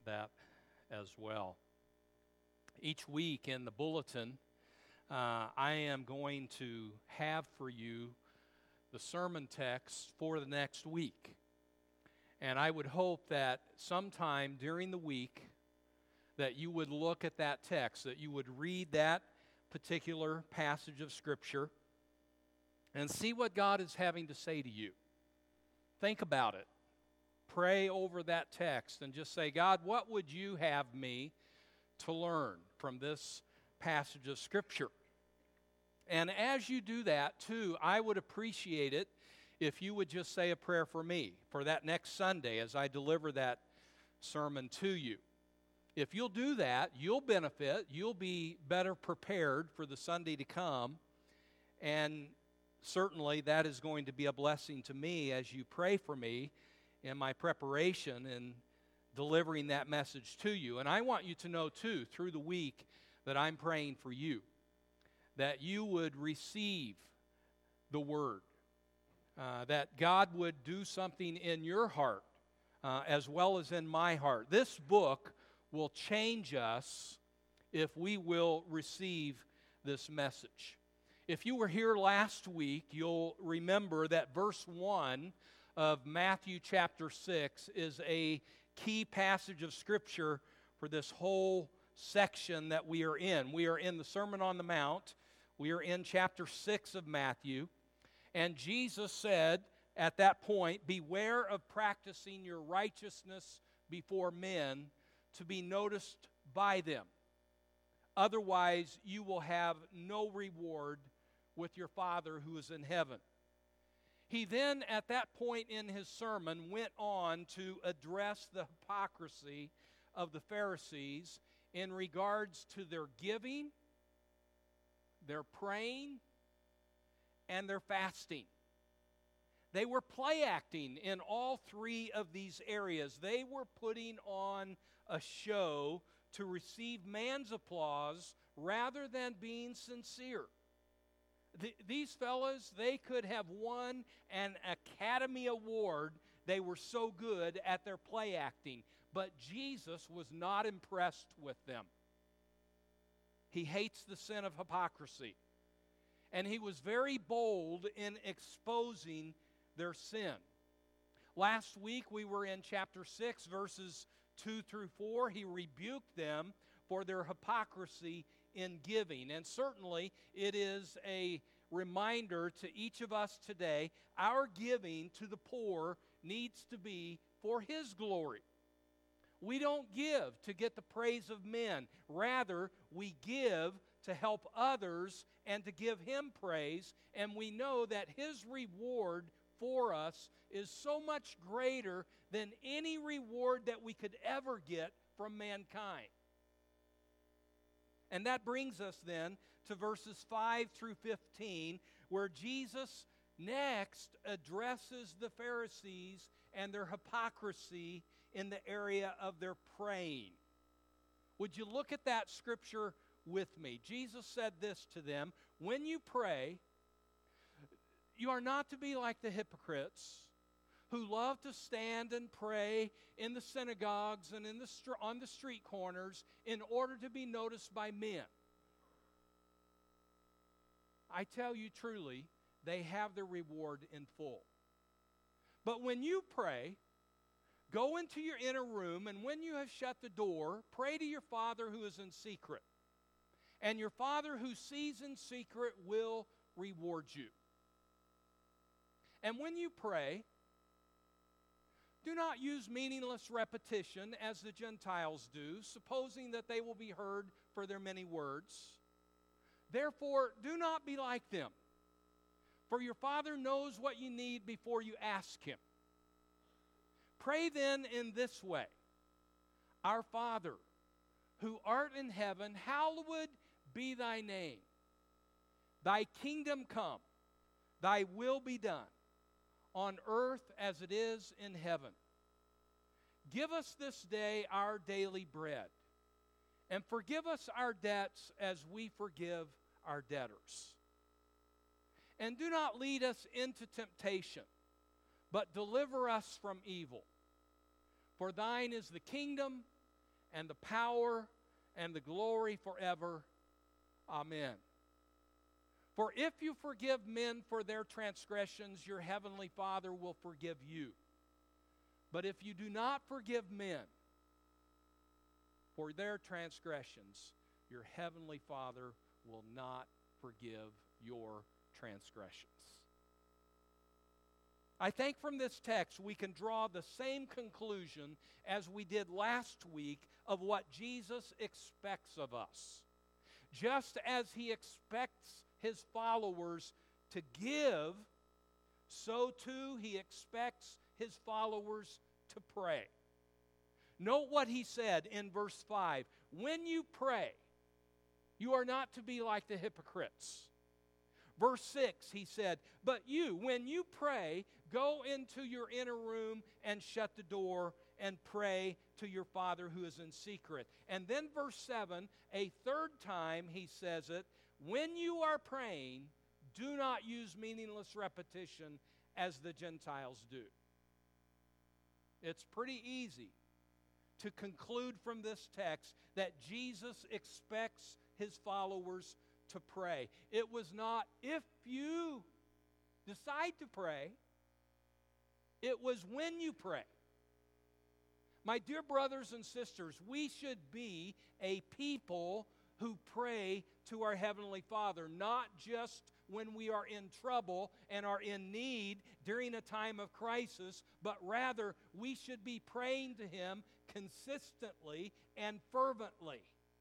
that as well. Each week in the bulletin, I am going to have for you the sermon text for the next week. And I would hope that sometime during the week that you would look at that text, that you would read that particular passage of Scripture and see what God is having to say to you. Think about it. Pray over that text and just say, God, what would you have me to learn from this passage of Scripture? And as you do that, too, I would appreciate it if you would just say a prayer for me for that next Sunday as I deliver that sermon to you. If you'll do that, you'll benefit. You'll be better prepared for the Sunday to come. And certainly that is going to be a blessing to me as you pray for me in my preparation and delivering that message to you. And I want you to know, too, through the week that I'm praying for you, that you would receive the Word, that God would do something in your heart as well as in my heart. This book will change us if we will receive this message. If you were here last week, you'll remember that verse 1 of Matthew chapter 6 is a key passage of Scripture for this whole section that we are in. We are in the Sermon on the Mount. We are in chapter 6 of Matthew. And Jesus said at that point, beware of practicing your righteousness before men to be noticed by them. Otherwise, you will have no reward with your Father who is in heaven. He then, at that point in his sermon, went on to address the hypocrisy of the Pharisees in regards to their giving, their praying, and their fasting. They were play acting in all three of these areas. They were putting on a show to receive man's applause rather than being sincere. These fellas, they could have won an Academy Award. They were so good at their play acting. But Jesus was not impressed with them. He hates the sin of hypocrisy. And he was very bold in exposing their sin. Last week we were in chapter 6, verses 2 through 4. He rebuked them for their hypocrisy in giving. And certainly it is a reminder to each of us today, our giving to the poor needs to be for His glory. We don't give to get the praise of men. Rather, we give to help others and to give Him praise. And we know that His reward for us is so much greater than any reward that we could ever get from mankind. And that brings us then to verses 5 through 15, where Jesus next addresses the Pharisees and their hypocrisy in the area of their praying. Would you look at that scripture with me? Jesus said this to them, when you pray, you are not to be like the hypocrites who love to stand and pray in the synagogues and on the street corners in order to be noticed by men. I tell you truly, they have their reward in full. But when you pray, go into your inner room, and when you have shut the door, pray to your Father who is in secret. And your Father who sees in secret will reward you. And when you pray, do not use meaningless repetition as the Gentiles do, supposing that they will be heard for their many words. Therefore, do not be like them, for your Father knows what you need before you ask Him. Pray then in this way, Our Father, who art in heaven, hallowed be thy name. Thy kingdom come, thy will be done, on earth as it is in heaven. Give us this day our daily bread, and forgive us our debts as we forgive our debtors. And do not lead us into temptation, but deliver us from evil. For thine is the kingdom, and the power and the glory forever. Amen. For if you forgive men for their transgressions, your heavenly Father will forgive you. But if you do not forgive men for their transgressions, your heavenly Father will not forgive your transgressions. I think from this text we can draw the same conclusion as we did last week of what Jesus expects of us. Just as he expects his followers to give, so too he expects his followers to pray. Note what he said in verse 5. When you pray, you are not to be like the hypocrites. Verse 6, he said, but you, when you pray, go into your inner room and shut the door and pray to your Father who is in secret. And then verse 7, a third time he says it, when you are praying, do not use meaningless repetition as the Gentiles do. It's pretty easy to conclude from this text that Jesus expects his followers to pray. It was not if you decide to pray, it was when you pray. My dear brothers and sisters, we should be a people who pray to our Heavenly Father, not just when we are in trouble and are in need during a time of crisis, but rather we should be praying to Him consistently and fervently.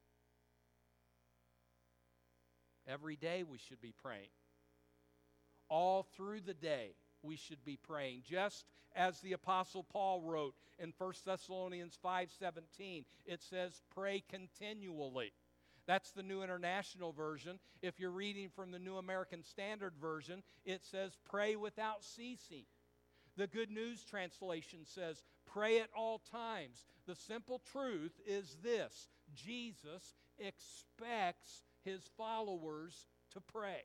Every day we should be praying. All through the day we should be praying. Just as the Apostle Paul wrote in 1 Thessalonians 5:17, it says, pray continually. That's the New International Version. If you're reading from the New American Standard Version, it says, pray without ceasing. The Good News Translation says, pray at all times. The simple truth is this: Jesus expects his followers to pray.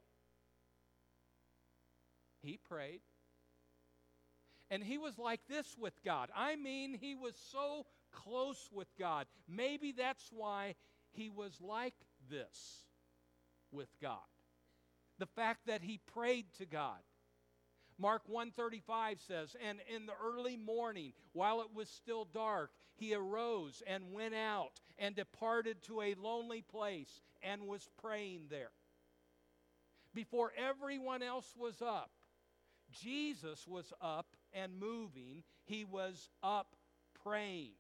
He prayed. And he was like this with God. I mean, he was so close with God. Maybe that's why he was like this with God. The fact that he prayed to God. Mark 1:35 says, and in the early morning, while it was still dark, he arose and went out and departed to a lonely place and was praying there. Before everyone else was up, Jesus was up and moving. He was up praying.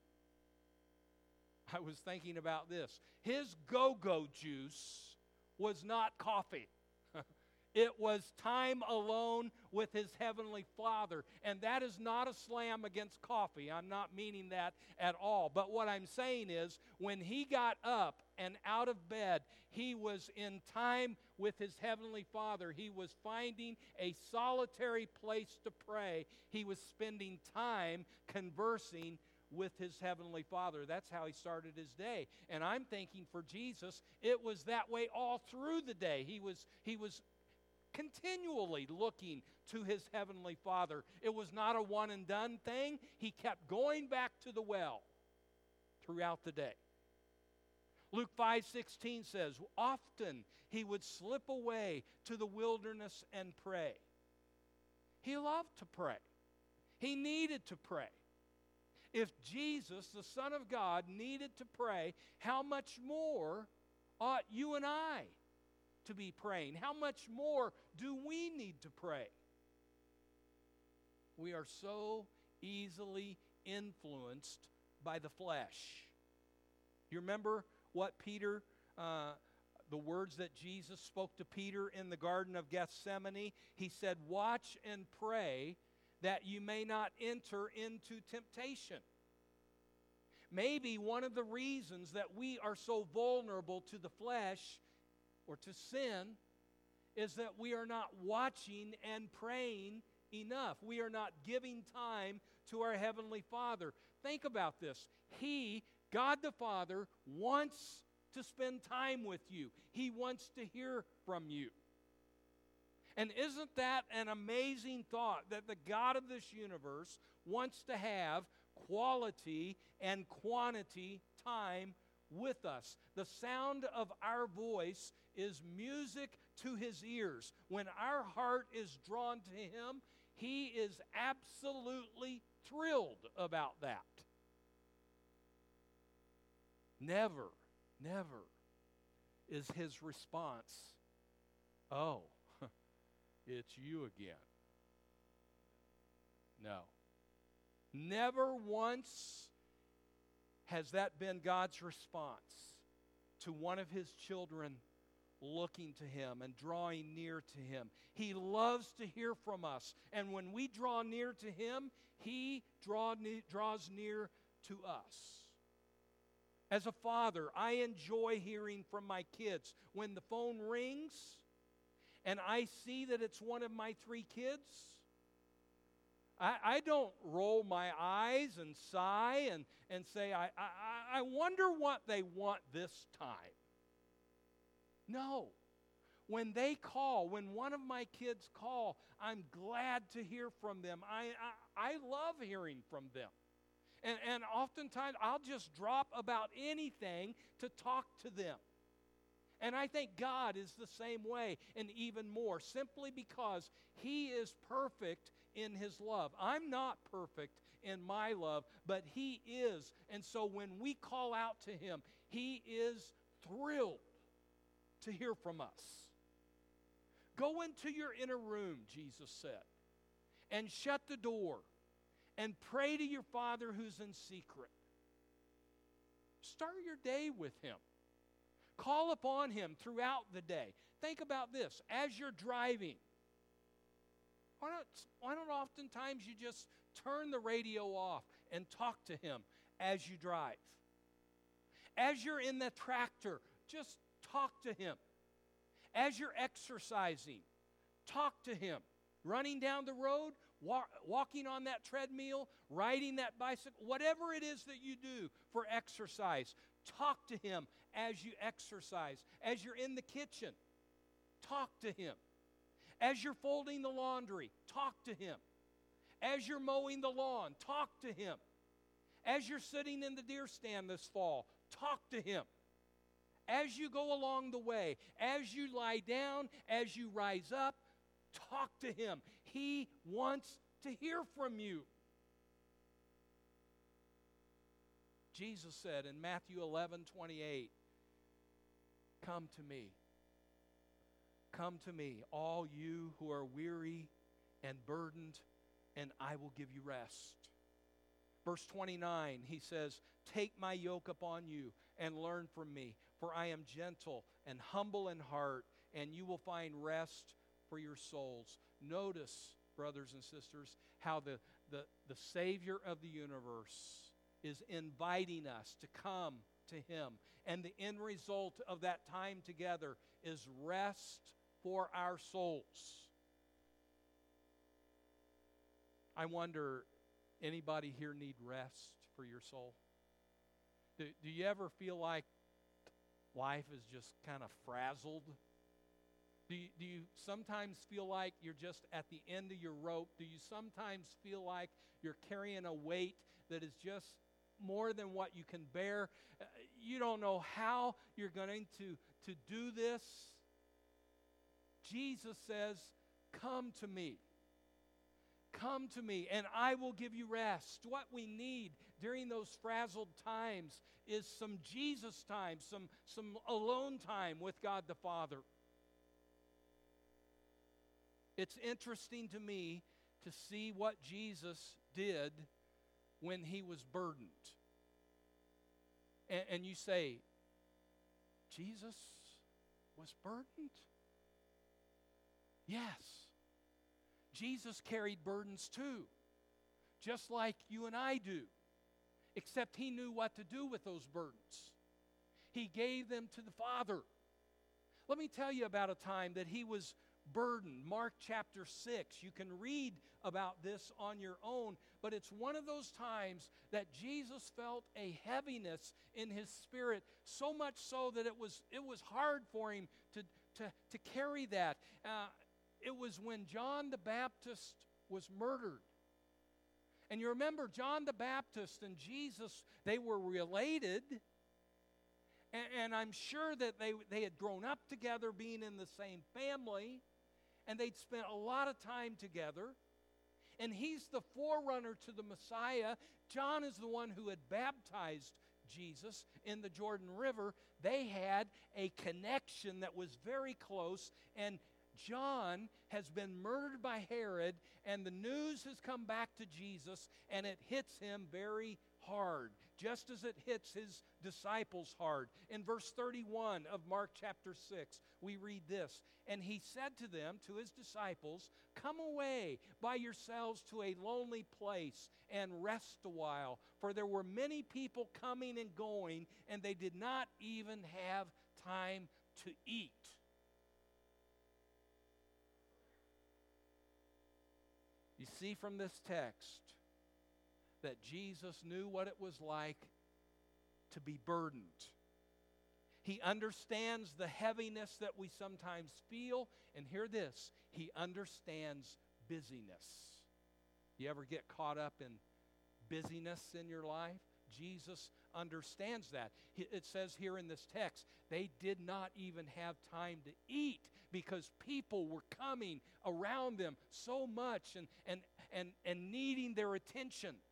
I was thinking about this. His go-go juice was not coffee. It was time alone with his Heavenly Father. And that is not a slam against coffee. I'm not meaning that at all. But what I'm saying is, when he got up and out of bed, he was in time with his Heavenly Father. He was finding a solitary place to pray. He was spending time conversing with his Heavenly Father. That's how he started his day. And I'm thinking for Jesus, it was that way all through the day. He was continually looking to his Heavenly Father. It was not a one and done thing. He kept going back to the well throughout the day. Luke 5:16 says, often he would slip away to the wilderness and pray. He loved to pray. He needed to pray. If Jesus, the Son of God, needed to pray, how much more ought you and I to be praying? How much more do we need to pray? We are so easily influenced by the flesh. You remember what Peter, the words that Jesus spoke to Peter in the Garden of Gethsemane? He said, watch and pray that you may not enter into temptation. Maybe one of the reasons that we are so vulnerable to the flesh or to sin is that we are not watching and praying enough. We are not giving time to our Heavenly Father. Think about this. He, God the Father, wants to spend time with you. He wants to hear from you. And isn't that an amazing thought, that the God of this universe wants to have quality and quantity time with us. The sound of our voice is music to His ears. When our heart is drawn to Him, He is absolutely thrilled about that. Never is His response, "Oh, it's you again." No. Never once has that been God's response to one of His children looking to Him and drawing near to Him. He loves to hear from us. And when we draw near to Him, He draws near to us. As a father, I enjoy hearing from my kids. When the phone rings and I see that it's one of my 3 kids, I don't roll my eyes and sigh and say, I wonder what they want this time. No. When they call, when one of my kids call, I'm glad to hear from them. I love hearing from them. And oftentimes I'll just drop about anything to talk to them. And I think God is the same way and even more, simply because He is perfect in His love. I'm not perfect in my love, but He is. And so when we call out to Him, He is thrilled to hear from us. Go into your inner room, Jesus said, and shut the door and pray to your Father who's in secret. Start your day with Him. Call upon Him throughout the day. Think about this. As you're driving, why don't oftentimes you just turn the radio off and talk to Him as you drive? As you're in the tractor, just talk to Him. As you're exercising, talk to Him. Running down the road, walking on that treadmill, riding that bicycle, whatever it is that you do for exercise, talk to Him as you exercise. As you're in the kitchen, talk to Him. As you're folding the laundry, talk to Him. As you're mowing the lawn, talk to Him. As you're sitting in the deer stand this fall, talk to Him. As you go along the way, as you lie down, as you rise up, talk to Him. He wants to hear from you. Jesus said in Matthew 11:28, "Come to me. Come to me, all you who are weary and burdened, and I will give you rest." Verse 29, He says, "Take my yoke upon you and learn from me, for I am gentle and humble in heart, and you will find rest for your souls." Notice, brothers and sisters, how the Savior of the universe is inviting us to come to Him. And the end result of that time together is rest for our souls. I wonder, anybody here need rest for your soul? Do you ever feel like life is just kind of frazzled? Do you sometimes feel like you're just at the end of your rope? Do you sometimes feel like you're carrying a weight that is just more than what you can bear? You don't know how you're going to do this. Jesus says, "Come to me. Come to me, and I will give you rest." What we need during those frazzled times is some Jesus time, some alone time with God the Father. It's interesting to me to see what Jesus did when He was burdened. And you say, Jesus was burdened? Yes. Jesus carried burdens too, just like you and I do, except He knew what to do with those burdens. He gave them to the Father. Let me tell you about a time that He was burdened. Mark chapter 6. You can read about this on your own, but it's one of those times that Jesus felt a heaviness in His spirit, so much so that it was hard for Him to carry that. It was when John the Baptist was murdered. And you remember John the Baptist and Jesus, they were related. And I'm sure that they had grown up together, being in the same family, and they'd spent a lot of time together. And he's the forerunner to the Messiah. John is the one who had baptized Jesus in the Jordan River. They had a connection that was very close, and John has been murdered by Herod, and the news has come back to Jesus, and it hits him very hard, just as it hits his disciples hard. In verse 31 of Mark chapter 6, we read this, "And he said to them," to his disciples, "Come away by yourselves to a lonely place and rest a while, for there were many people coming and going, and they did not even have time to eat." You see from this text that Jesus knew what it was like to be burdened. He understands the heaviness that we sometimes feel, and hear this, he understands busyness. You ever get caught up in busyness in your life? Jesus understands that. It says here in this text, they did not even have time to eat because people were coming around them so much and needing their attention.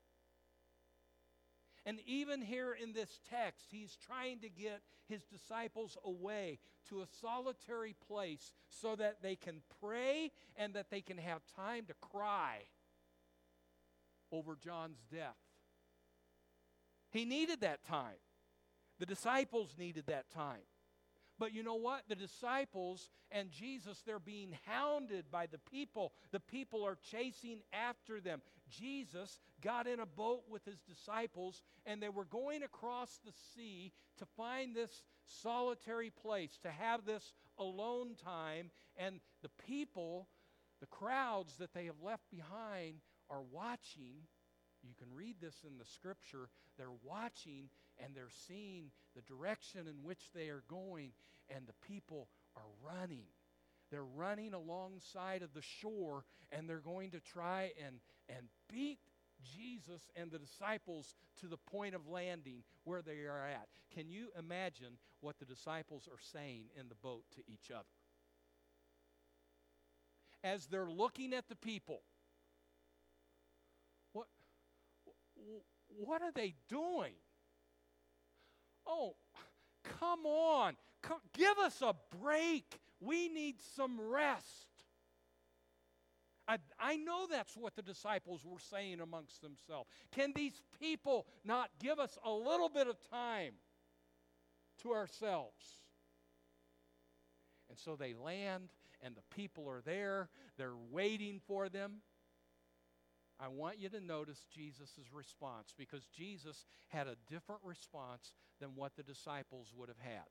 And even here in this text, he's trying to get his disciples away to a solitary place so that they can pray and that they can have time to cry over John's death. He needed that time. The disciples needed that time. But you know what? The disciples and Jesus, they're being hounded by the people. The people are chasing after them. Jesus got in a boat with his disciples, and they were going across the sea to find this solitary place, to have this alone time. And the people, the crowds that they have left behind, are watching. You can read this in the scripture. They're watching and they're seeing the direction in which they are going, and the people are running. They're running alongside of the shore, and they're going to try and beat Jesus and the disciples to the point of landing where they are at. Can you imagine what the disciples are saying in the boat to each other? As they're looking at the people, what are they doing? Oh, come on. Give us a break. We need some rest. I know that's what the disciples were saying amongst themselves. Can these people not give us a little bit of time to ourselves? And so they land, and the people are there. They're waiting for them. I want you to notice Jesus' response, because Jesus had a different response than what the disciples would have had.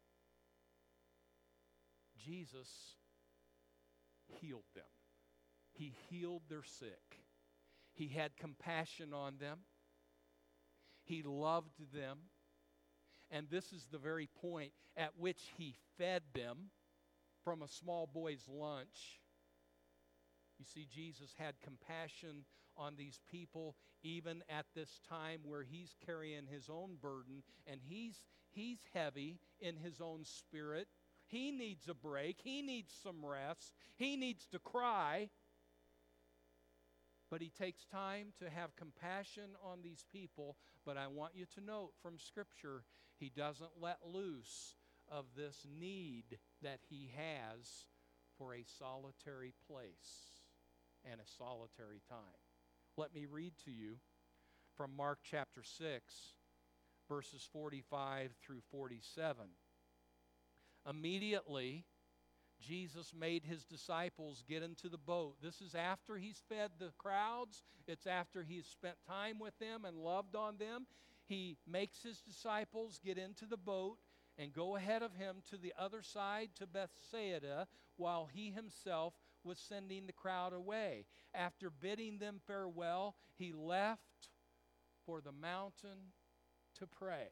Jesus healed them. He healed their sick. He had compassion on them. He loved them. And this is the very point at which he fed them from a small boy's lunch. You see, Jesus had compassion on these people even at this time where he's carrying his own burden, and he's heavy in his own spirit. He needs a break. He needs some rest. He needs to cry. But he takes time to have compassion on these people. But I want you to note from Scripture, he doesn't let loose of this need that he has for a solitary place and a solitary time. Let me read to you from Mark chapter 6, verses 45 through 47. Immediately, Jesus made his disciples get into the boat. This is after he's fed the crowds. It's after he's spent time with them and loved on them. He makes his disciples get into the boat and go ahead of him to the other side to Bethsaida, while he himself was sending the crowd away. After bidding them farewell, he left for the mountain to pray.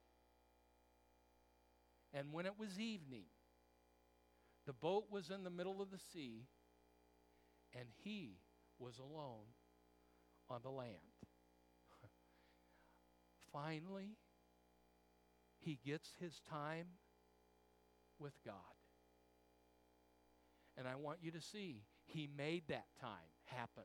And when it was evening, the boat was in the middle of the sea, and he was alone on the land. finally, he gets his time with God. And I want you to see, he made that time happen.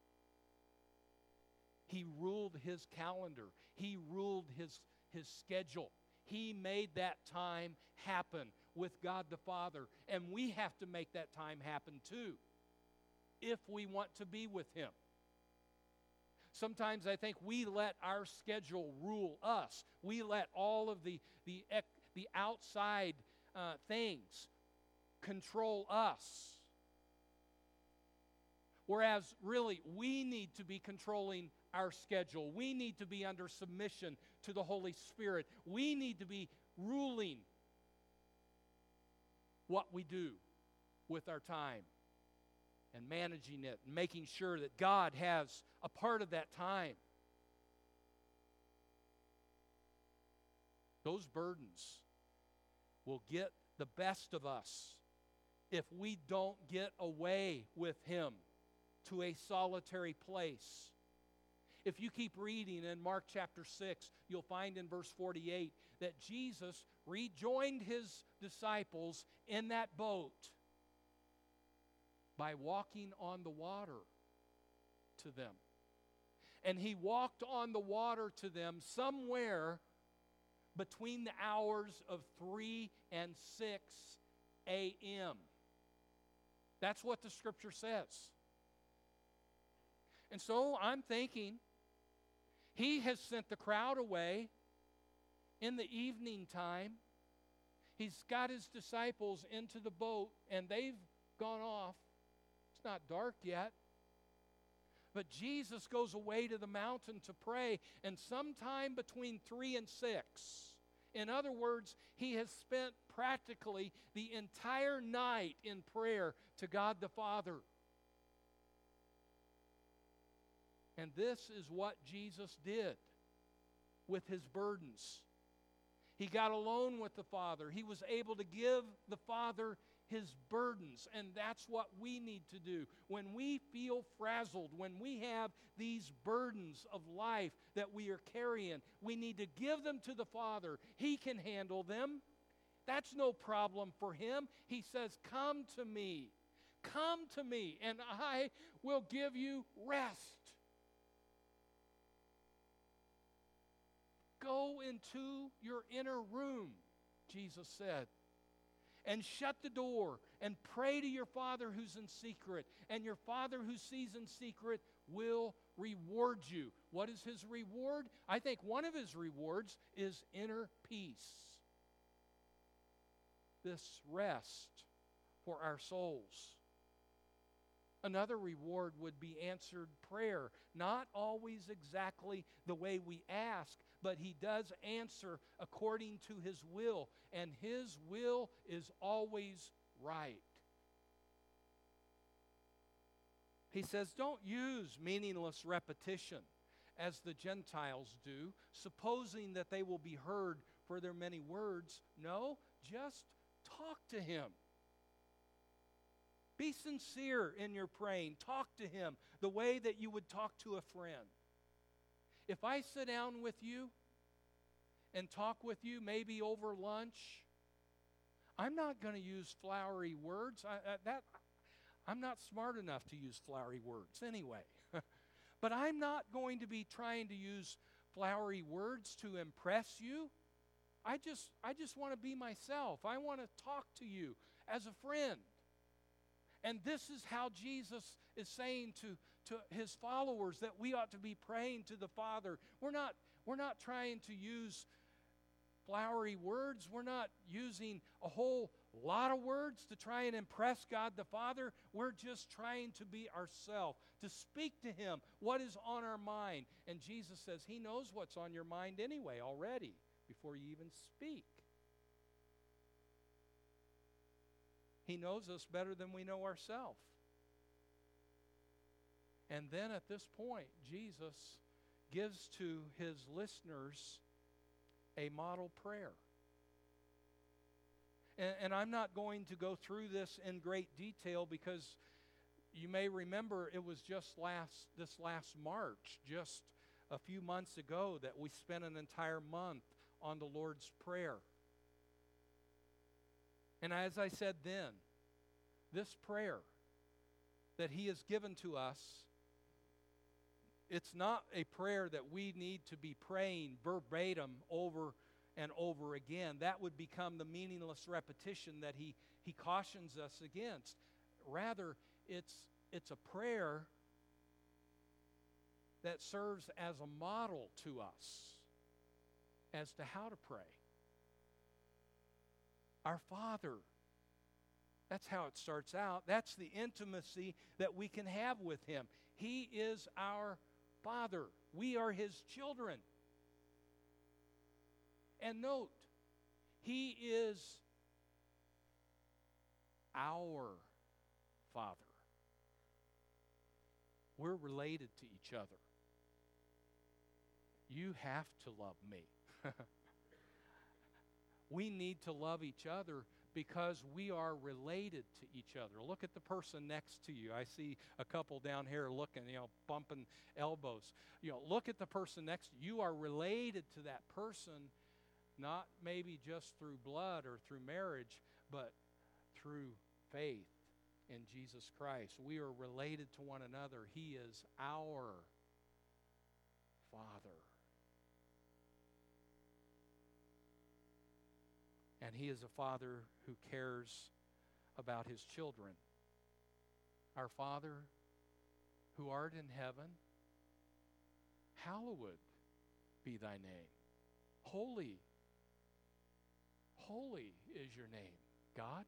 He ruled his calendar. He ruled his schedule. He made that time happen with God the Father. And we have to make that time happen too, if we want to be with him. Sometimes I think we let our schedule rule us. We let all of the outside things control us. Whereas really we need to be controlling our schedule. We need to be under submission to the Holy Spirit. We need to be ruling what we do with our time and managing it and making sure that God has a part of that time. Those burdens will get the best of us if we don't get away with him to a solitary place. If you keep reading in Mark chapter 6, you'll find in verse 48 that Jesus rejoined his disciples in that boat by walking on the water to them. And he walked on the water to them somewhere between the hours of 3 and 6 a.m. That's what the scripture says. And so I'm thinking, he has sent the crowd away in the evening time. He's got his disciples into the boat, and they've gone off. It's not dark yet. But Jesus goes away to the mountain to pray, and sometime between 3 and 6, in other words, he has spent practically the entire night in prayer to God the Father. And this is what Jesus did with his burdens. He got alone with the Father. He was able to give the Father his burdens. And that's what we need to do. When we feel frazzled, when we have these burdens of life that we are carrying, we need to give them to the Father. He can handle them. That's no problem for him. He says, "Come to me. Come to me, and I will give you rest." Go into your inner room, Jesus said, and shut the door and pray to your Father who's in secret, and your Father who sees in secret will reward you. What is his reward? I think one of his rewards is inner peace. This rest for our souls. Another reward would be answered prayer. Not always exactly the way we ask, but he does answer according to his will, and his will is always right. He says, don't use meaningless repetition as the Gentiles do, supposing that they will be heard for their many words. No, just talk to him. Be sincere in your praying. Talk to him the way that you would talk to a friend. If I sit down with you and talk with you, maybe over lunch, I'm not going to use flowery words. I'm not smart enough to use flowery words anyway. But I'm not going to be trying to use flowery words to impress you. I just want to be myself. I want to talk to you as a friend. And this is how Jesus is saying to his followers that we ought to be praying to the Father. We're not trying to use flowery words. We're not using a whole lot of words to try and impress God the Father. We're just trying to be ourselves, to speak to him what is on our mind. And Jesus says he knows what's on your mind anyway already before you even speak. He knows us better than we know ourselves. And then at this point, Jesus gives to his listeners a model prayer. And I'm not going to go through this in great detail because you may remember it was just this last March, just a few months ago that we spent an entire month on the Lord's Prayer. And as I said then, this prayer that He has given to us, it's not a prayer that we need to be praying verbatim over and over again. That would become the meaningless repetition that he cautions us against. Rather, it's a prayer that serves as a model to us as to how to pray. Our Father. That's how it starts out. That's the intimacy that we can have with Him. He is our Father. We are His children. And note, He is our Father. We're related to each other. You have to love me. We need to love each other because we are related to each other. Look at the person next to you. I see a couple down here looking, bumping elbows. Look at the person next to you. You are related to that person, not maybe just through blood or through marriage, but through faith in Jesus Christ. We are related to one another. He is our Father. And He is a Father who cares about His children. Our Father, who art in heaven, hallowed be thy name. Holy, holy is your name, God.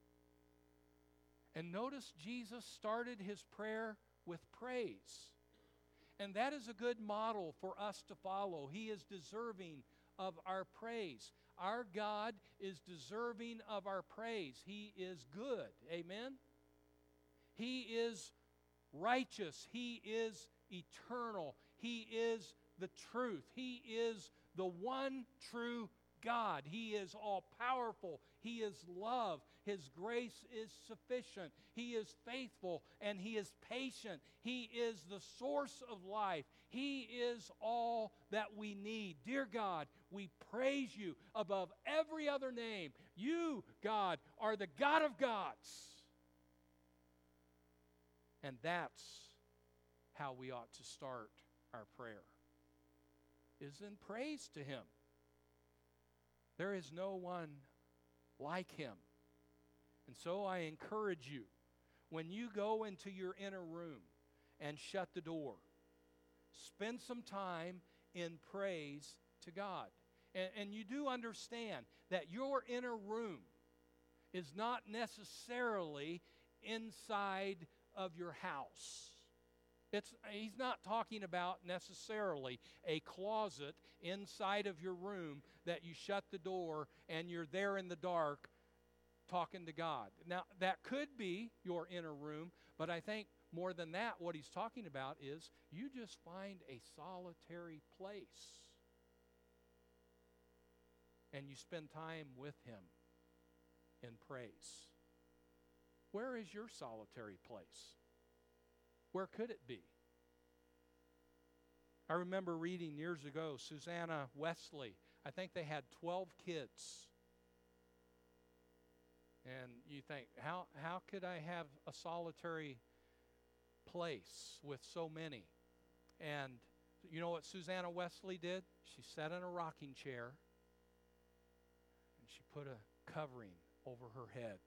And notice Jesus started His prayer with praise. And that is a good model for us to follow. He is deserving of our praise. Our God is deserving of our praise. He is good. Amen? He is righteous. He is eternal. He is the truth. He is the one true God. He is all-powerful. He is love. His grace is sufficient. He is faithful and He is patient. He is the source of life. He is all that we need. Dear God, we praise You above every other name. You, God, are the God of gods. And that's how we ought to start our prayer, is in praise to Him. There is no one like Him. And so I encourage you, when you go into your inner room and shut the door, spend some time in praise to God. And you do understand that your inner room is not necessarily inside of your house. He's not talking about necessarily a closet inside of your room that you shut the door and you're there in the dark talking to God. Now, that could be your inner room, but I think more than that, what he's talking about is you just find a solitary place and you spend time with Him in praise. Where is your solitary place? Where could it be? I remember reading years ago, Susanna Wesley, I think they had 12 kids. And you think, how could I have a solitary place with so many? And you know what Susanna Wesley did? She sat in a rocking chair and she put a covering over her head.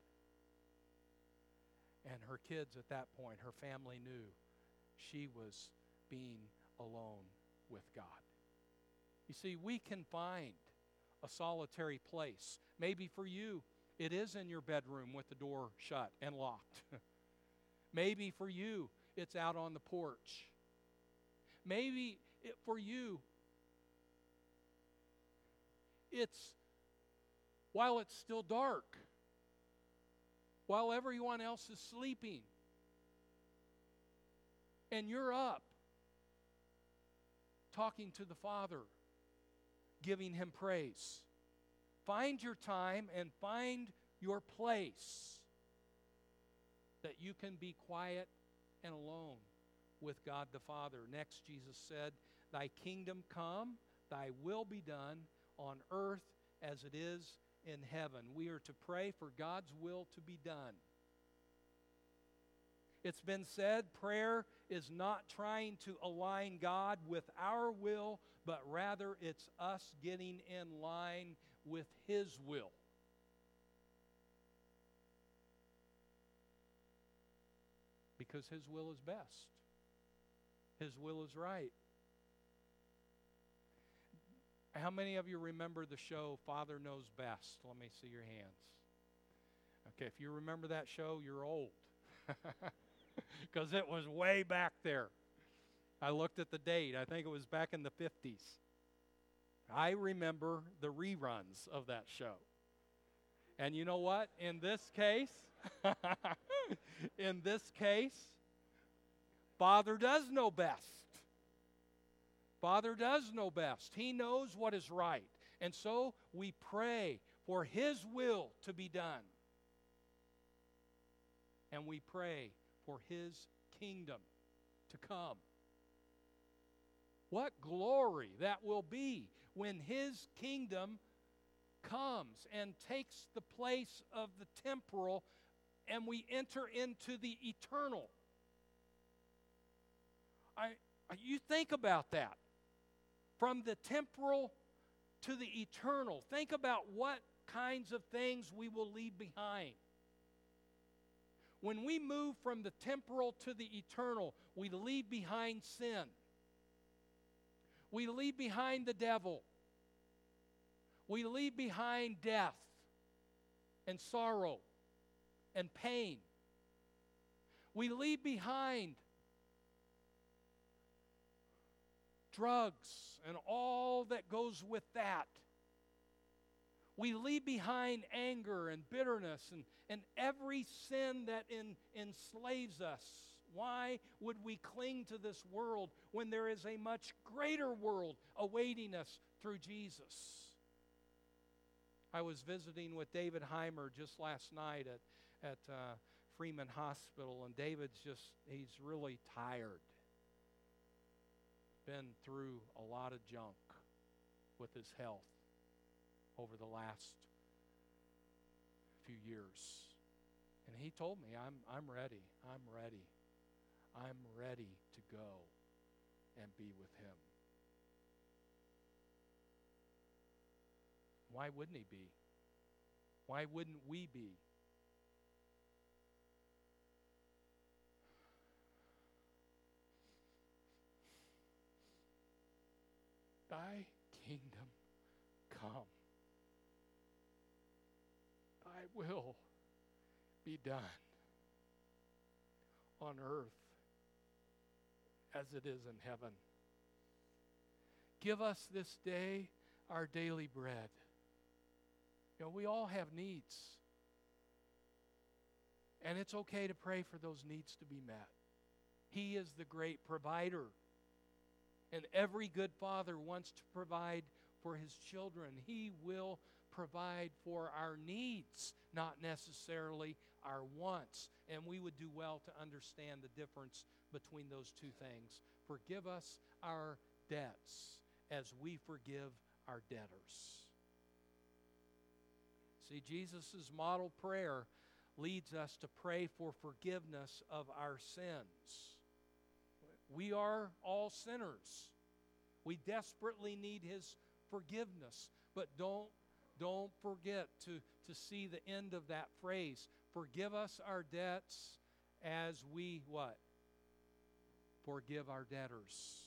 And her kids at that point, her family knew she was being alone with God. You see, we can find a solitary place. Maybe for you, it is in your bedroom with the door shut and locked. Maybe for you, it's out on the porch. Maybe for you, it's while it's still dark, while everyone else is sleeping, and you're up talking to the Father, giving Him praise. Find your time and find your place that you can be quiet and alone with God the Father. Next, Jesus said Thy kingdom come, thy will be done on earth as it is in heaven. We are to pray for God's will to be done. It's been said, prayer is not trying to align God with our will, but rather it's us getting in line with His will. Because His will is best. His will is right. How many of you remember the show Father Knows Best? Let me see your hands. Okay, if you remember that show, you're old. Because it was way back there. I looked at the date. I think it was back in the 50s. I remember the reruns of that show. And you know what? In this case, Father does know best. Father does know best. He knows what is right. And so we pray for His will to be done. And we pray for His kingdom to come. What glory that will be when His kingdom comes and takes the place of the temporal and we enter into the eternal. You think about that. From the temporal to the eternal. Think about what kinds of things we will leave behind. When we move from the temporal to the eternal, we leave behind sin. We leave behind the devil. We leave behind death and sorrow and pain. We leave behind drugs and all that goes with that. We leave behind anger and bitterness and every sin that enslaves us. Why would we cling to this world when there is a much greater world awaiting us through Jesus? I was visiting with David Heimer just last night at Freeman Hospital, and he's really tired. Been through a lot of junk with his health over the last few years. And he told me, I'm ready. I'm ready. I'm ready to go and be with Him. Why wouldn't he be? Why wouldn't we be? Thy kingdom come. Thy will be done on earth as it is in heaven. Give us this day our daily bread. You know, we all have needs. And it's okay to pray for those needs to be met. He is the great provider. And every good father wants to provide for his children. He will provide for our needs, not necessarily our wants. And we would do well to understand the difference between those two things. Forgive us our debts as we forgive our debtors. See, Jesus' model prayer leads us to pray for forgiveness of our sins. We are all sinners. We desperately need His forgiveness. But don't forget to see the end of that phrase. Forgive us our debts as we what? Forgive our debtors.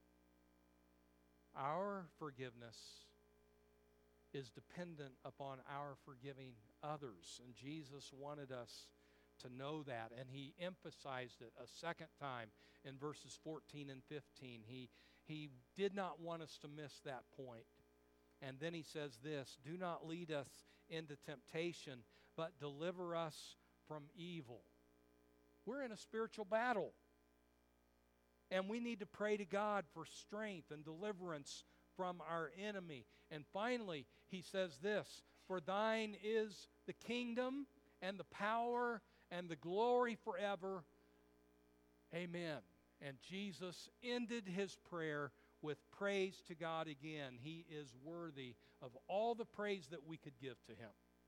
Our forgiveness is dependent upon our forgiving others. And Jesus wanted us to know that. And He emphasized it a second time in verses 14 and 15. He did not want us to miss that point. And then He says this, do not lead us into temptation, but deliver us from evil. We're in a spiritual battle. And we need to pray to God for strength and deliverance from our enemy. And finally, He says this, for thine is the kingdom and the power and the glory forever. Amen. And Jesus ended His prayer with praise to God again. He is worthy of all the praise that we could give to Him.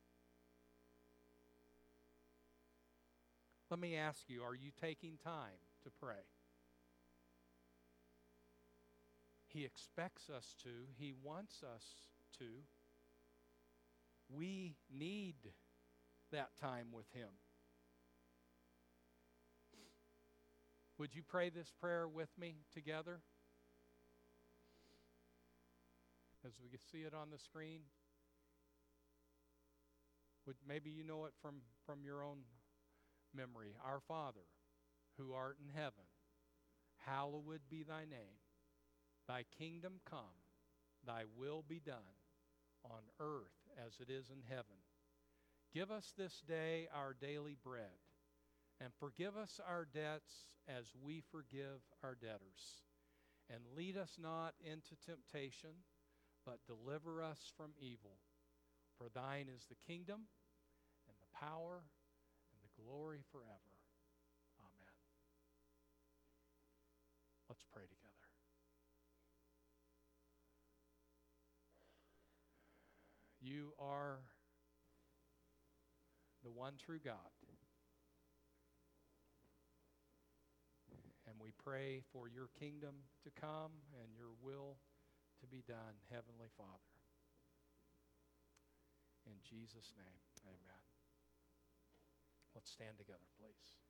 Let me ask you, are you taking time to pray? He expects us to. He wants us to. We need that time with Him. Would you pray this prayer with me together? As we can see it on the screen. Maybe you know it from your own memory. Our Father, who art in heaven, hallowed be thy name. Thy kingdom come, thy will be done, on earth as it is in heaven. Give us this day our daily bread, and forgive us our debts as we forgive our debtors. And lead us not into temptation, but deliver us from evil. For thine is the kingdom, and the power, and the glory forever. Amen. Let's pray together. You are the one true God. And we pray for your kingdom to come and your will to be done, Heavenly Father. In Jesus' name, amen. Let's stand together, please.